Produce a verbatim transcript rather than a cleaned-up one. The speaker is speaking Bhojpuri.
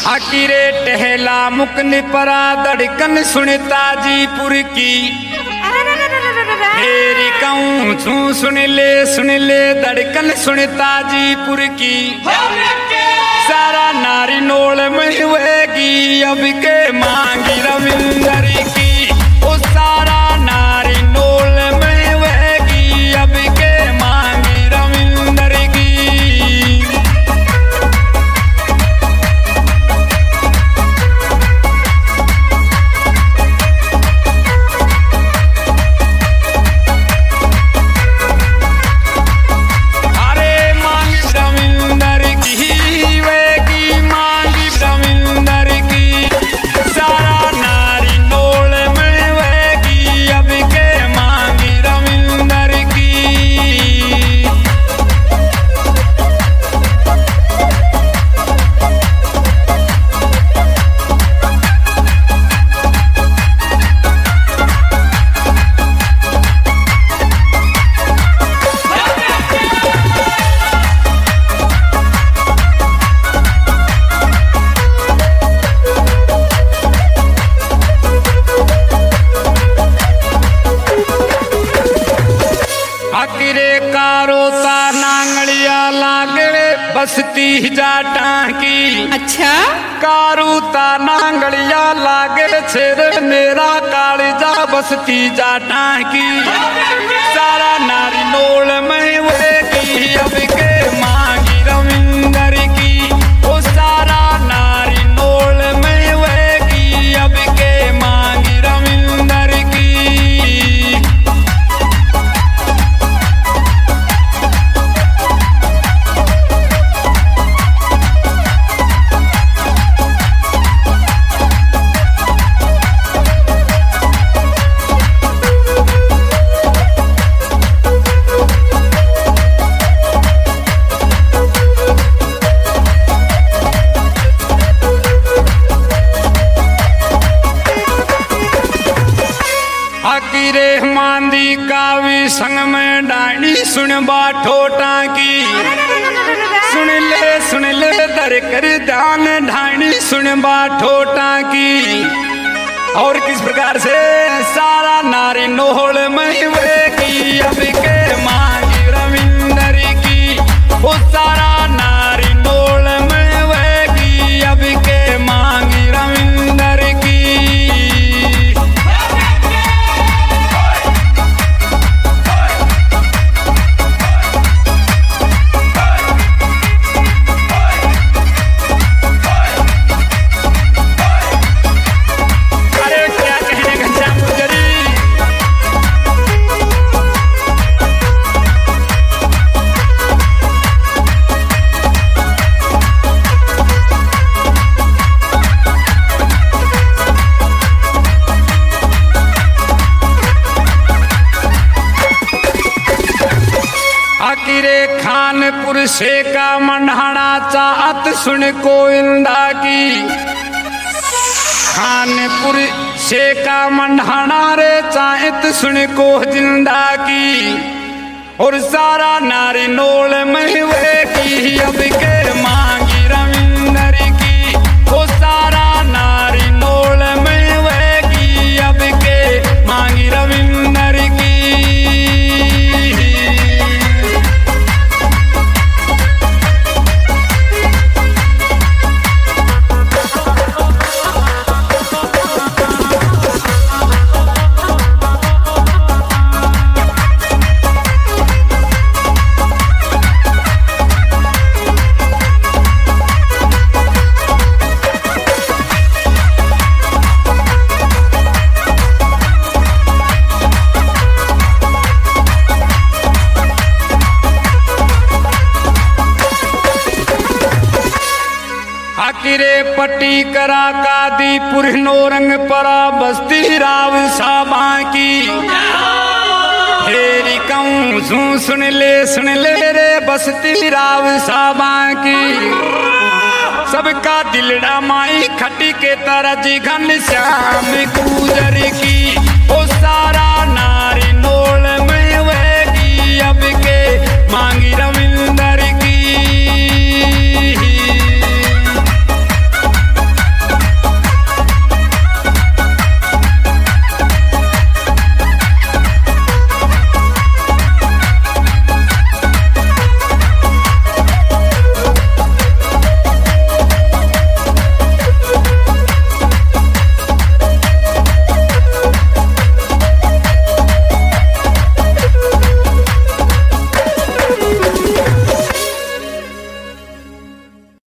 आकिरे टहला मुकन परा धड़कन सुनता जीपुर की फेरी कहूँ छू सुन ले सुन ले धड़कन सुनता जीपुर की सारा नारी नोल में हुएगी अब के मांगी रविंदर की ओ सारा नारी नोल में हुएगी अब के मांगी रविंदर की बसती जाटा की अच्छा कारूता नांगड़िया लागे छेर मेरा कालिजा बसती जाटा की सारा नारी नोल में हुएगी अब के मांगी रविंदर की ओ सारा नारी नोल में हुएगी अब के मांगी रविंदर की आकिरे मांदी कावी संग में डाणी सुन बाठोटा की सुन ले सुन ले दर कर ध्यान ढाणी सुन बाठोटा की और किस प्रकार से सारा नारी नोहल में हुएगी अब के मांगी रविंदर की वो सारा नारी नोहल में हुएगी अब के मांगी रविंदर की आकिरे खानपुर से का मंडाना चाहत सुन कोइंदा की खानपुर से का मंडाना रे चाहत सुन को जिंदा की और सारा नारी नोल में हुएगी अब के मांगी रविंदर की वो सारा नारी नोल में हुएगी अब के मांगी रविंदर की आकिरे पट्टी करा कादीपुर नौरंग परा बस्ती राव साबा की फेरी कहूँ सू सुन ले सुन ले रे बस्ती राव साबा की सबका दिलड़ा माई खटी के तरह जी घन श्याम गुजर की ओ सारा